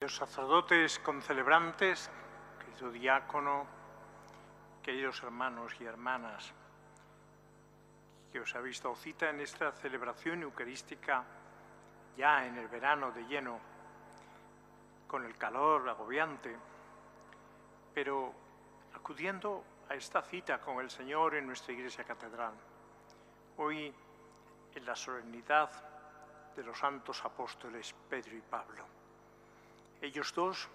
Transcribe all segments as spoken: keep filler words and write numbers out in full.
Queridos sacerdotes concelebrantes, querido diácono, queridos hermanos y hermanas, que os habéis dado cita en esta celebración eucarística ya en el verano de lleno, con el calor agobiante, pero acudiendo a esta cita con el Señor en nuestra Iglesia Catedral. Hoy, en la solemnidad de los santos apóstoles Pedro y Pablo. Ellos dos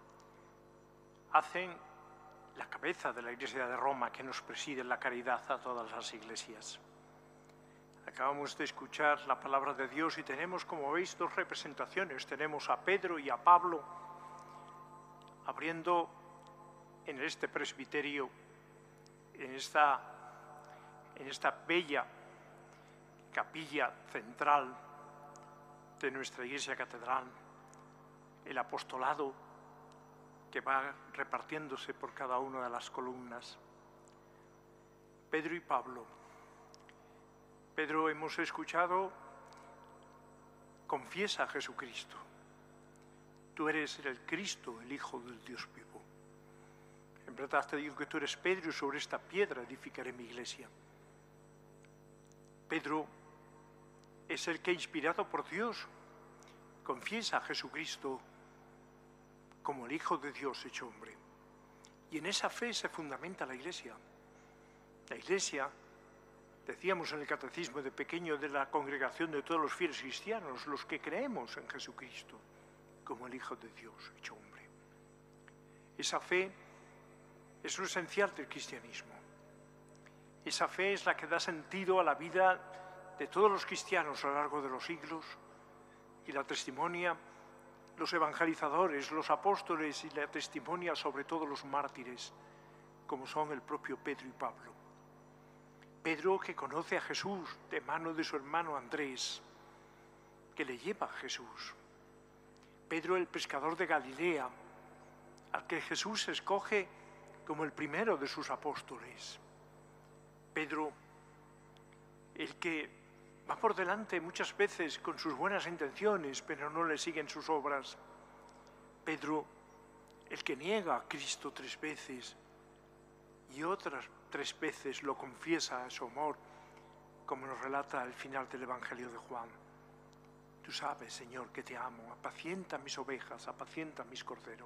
hacen la cabeza de la Iglesia de Roma que nos preside la caridad a todas las iglesias. Acabamos de escuchar la palabra de Dios y tenemos, como veis, dos representaciones. Tenemos a Pedro y a Pablo abriendo en este presbiterio, en esta, en esta bella capilla central de nuestra Iglesia Catedral, el apostolado que va repartiéndose por cada una de las columnas. Pedro y Pablo. Pedro, hemos escuchado, confiesa a Jesucristo. Tú eres el Cristo, el Hijo del Dios vivo. En verdad te digo que tú eres Pedro y sobre esta piedra edificaré mi iglesia. Pedro es el que, inspirado por Dios, confiesa a Jesucristo como el Hijo de Dios hecho hombre. Y en esa fe se fundamenta la Iglesia. La Iglesia, decíamos en el catecismo de pequeño, de la congregación de todos los fieles cristianos, los que creemos en Jesucristo como el Hijo de Dios hecho hombre. Esa fe es lo esencial del cristianismo. Esa fe es la que da sentido a la vida de todos los cristianos a lo largo de los siglos y la testimonia los evangelizadores, los apóstoles y la testimonia sobre todo los mártires, como son el propio Pedro y Pablo. Pedro, que conoce a Jesús de mano de su hermano Andrés, que le lleva a Jesús. Pedro, el pescador de Galilea, al que Jesús escoge como el primero de sus apóstoles. Pedro, el que va por delante muchas veces con sus buenas intenciones, pero no le siguen sus obras. Pedro, el que niega a Cristo tres veces y otras tres veces lo confiesa a su amor, como nos relata el final del Evangelio de Juan. Tú sabes, Señor, que te amo, apacienta mis ovejas, apacienta mis corderos.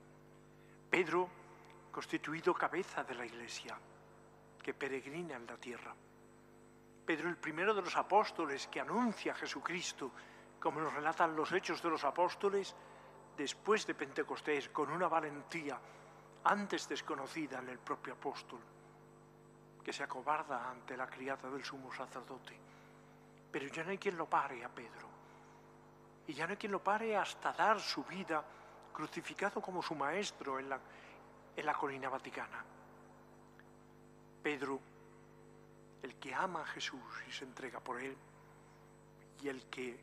Pedro, constituido cabeza de la Iglesia, que peregrina en la tierra. Pedro, el primero de los apóstoles que anuncia a Jesucristo, como nos relatan los Hechos de los Apóstoles, después de Pentecostés, con una valentía antes desconocida en el propio apóstol, que se acobarda ante la criada del sumo sacerdote. Pero ya no hay quien lo pare a Pedro, y ya no hay quien lo pare hasta dar su vida crucificado como su maestro en la, en la colina vaticana. Pedro, el que ama a Jesús y se entrega por él, y el que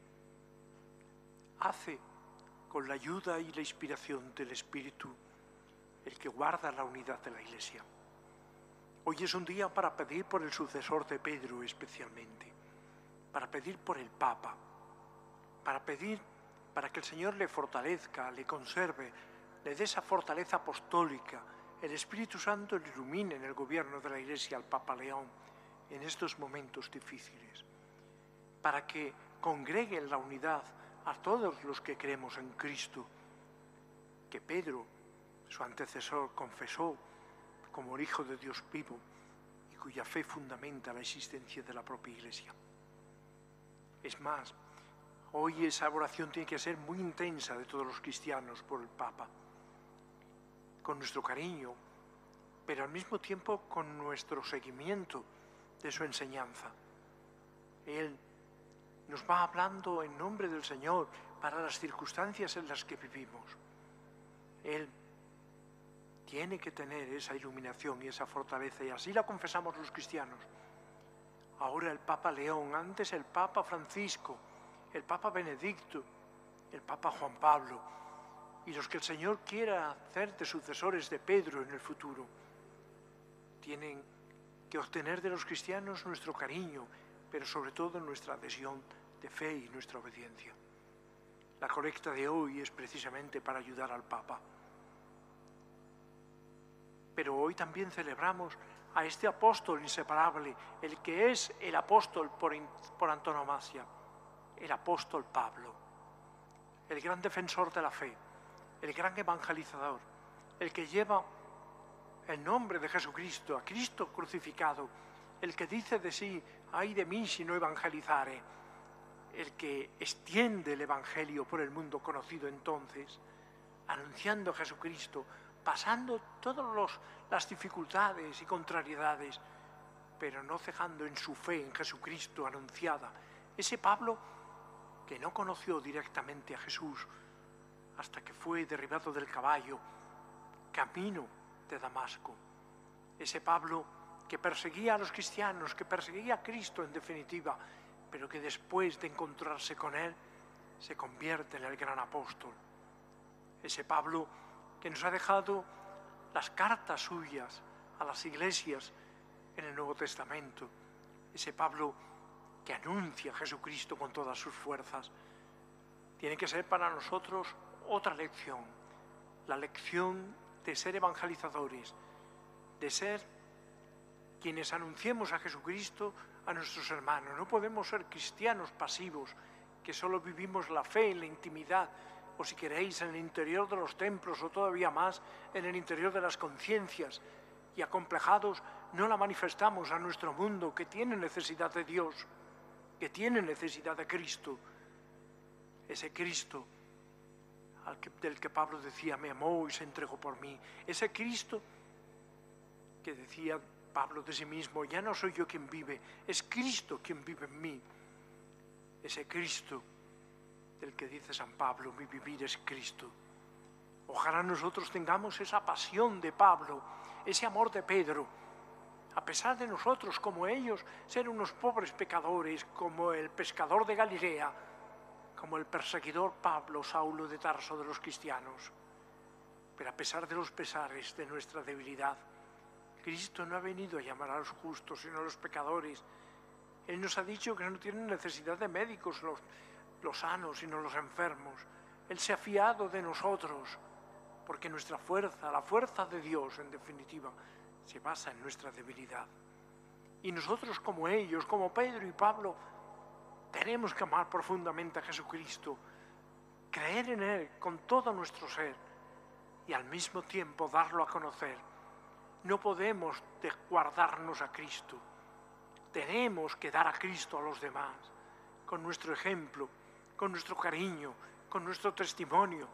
hace con la ayuda y la inspiración del Espíritu, el que guarda la unidad de la Iglesia. Hoy es un día para pedir por el sucesor de Pedro especialmente, para pedir por el Papa, para pedir para que el Señor le fortalezca, le conserve, le dé esa fortaleza apostólica, el Espíritu Santo le ilumine en el gobierno de la Iglesia al Papa León en estos momentos difíciles, para que congregue en la unidad a todos los que creemos en Cristo, que Pedro, su antecesor, confesó como el Hijo de Dios vivo y cuya fe fundamenta la existencia de la propia Iglesia. Es más, hoy esa oración tiene que ser muy intensa de todos los cristianos por el Papa, con nuestro cariño, pero al mismo tiempo con nuestro seguimiento de su enseñanza. Él nos va hablando en nombre del Señor para las circunstancias en las que vivimos. Él tiene que tener esa iluminación y esa fortaleza, y así la confesamos los cristianos. Ahora el Papa León, antes el Papa Francisco, el Papa Benedicto, el Papa Juan Pablo, y los que el Señor quiera hacer de sucesores de Pedro en el futuro, tienen que obtener de los cristianos nuestro cariño, pero sobre todo nuestra adhesión de fe y nuestra obediencia. La colecta de hoy es precisamente para ayudar al Papa. Pero hoy también celebramos a este apóstol inseparable, el que es el apóstol por, por antonomasia, el apóstol Pablo, el gran defensor de la fe, el gran evangelizador, el que lleva el nombre de Jesucristo, a Cristo crucificado, el que dice de sí, ay de mí si no evangelizare, el que extiende el evangelio por el mundo conocido entonces, anunciando a Jesucristo, pasando todas las dificultades y contrariedades, pero no cejando en su fe en Jesucristo anunciada. Ese Pablo que no conoció directamente a Jesús hasta que fue derribado del caballo, camino de Damasco. Ese Pablo que perseguía a los cristianos, que perseguía a Cristo en definitiva, pero que después de encontrarse con Él, se convierte en el gran apóstol. Ese Pablo que nos ha dejado las cartas suyas a las iglesias en el Nuevo Testamento. Ese Pablo que anuncia a Jesucristo con todas sus fuerzas. Tiene que ser para nosotros otra lección, la lección de ser evangelizadores, de ser quienes anunciemos a Jesucristo a nuestros hermanos. No podemos ser cristianos pasivos, que solo vivimos la fe en la intimidad, o si queréis, en el interior de los templos, o todavía más, en el interior de las conciencias, y acomplejados no la manifestamos a nuestro mundo, que tiene necesidad de Dios, que tiene necesidad de Cristo. Ese Cristo al que, del que Pablo decía, me amó y se entregó por mí. Ese Cristo que decía Pablo de sí mismo, ya no soy yo quien vive, es Cristo quien vive en mí. Ese Cristo del que dice San Pablo, mi vivir es Cristo. Ojalá nosotros tengamos esa pasión de Pablo, ese amor de Pedro, a pesar de nosotros, como ellos, ser unos pobres pecadores, como el pescador de Galilea, como el perseguidor Pablo, Saulo de Tarso de los cristianos. Pero a pesar de los pesares de nuestra debilidad, Cristo no ha venido a llamar a los justos, sino a los pecadores. Él nos ha dicho que no tienen necesidad de médicos los, los sanos, sino los enfermos. Él se ha fiado de nosotros, porque nuestra fuerza, la fuerza de Dios, en definitiva, se basa en nuestra debilidad. Y nosotros, como ellos, como Pedro y Pablo, tenemos que amar profundamente a Jesucristo, creer en Él con todo nuestro ser y al mismo tiempo darlo a conocer. No podemos guardarnos a Cristo. Tenemos que dar a Cristo a los demás, con nuestro ejemplo, con nuestro cariño, con nuestro testimonio,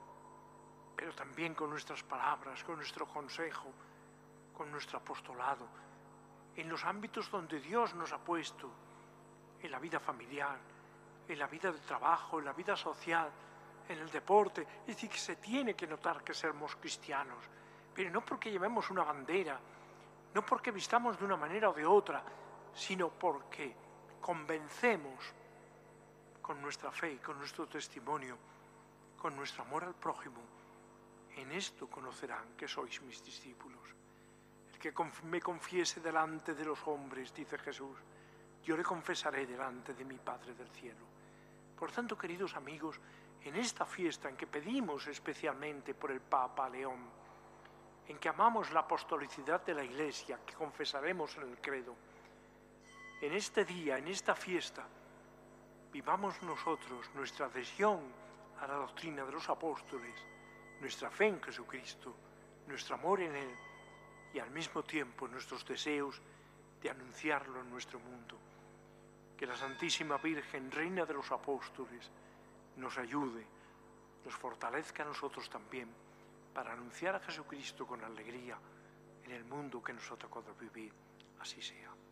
pero también con nuestras palabras, con nuestro consejo, con nuestro apostolado, en los ámbitos donde Dios nos ha puesto, en la vida familiar, en la vida de trabajo, en la vida social, en el deporte. Es decir, que se tiene que notar que somos cristianos, pero no porque llevemos una bandera, no porque vistamos de una manera o de otra, sino porque convencemos con nuestra fe, con nuestro testimonio, con nuestro amor al prójimo. En esto conocerán que sois mis discípulos. El que me confiese delante de los hombres, dice Jesús, yo le confesaré delante de mi Padre del cielo. Por tanto, queridos amigos, en esta fiesta en que pedimos especialmente por el Papa León, en que amamos la apostolicidad de la Iglesia, que confesaremos en el credo, en este día, en esta fiesta, vivamos nosotros nuestra adhesión a la doctrina de los apóstoles, nuestra fe en Jesucristo, nuestro amor en Él y al mismo tiempo nuestros deseos de anunciarlo en nuestro mundo. Que la Santísima Virgen, Reina de los Apóstoles, nos ayude, nos fortalezca a nosotros también para anunciar a Jesucristo con alegría en el mundo que nos ha tocado vivir. Así sea.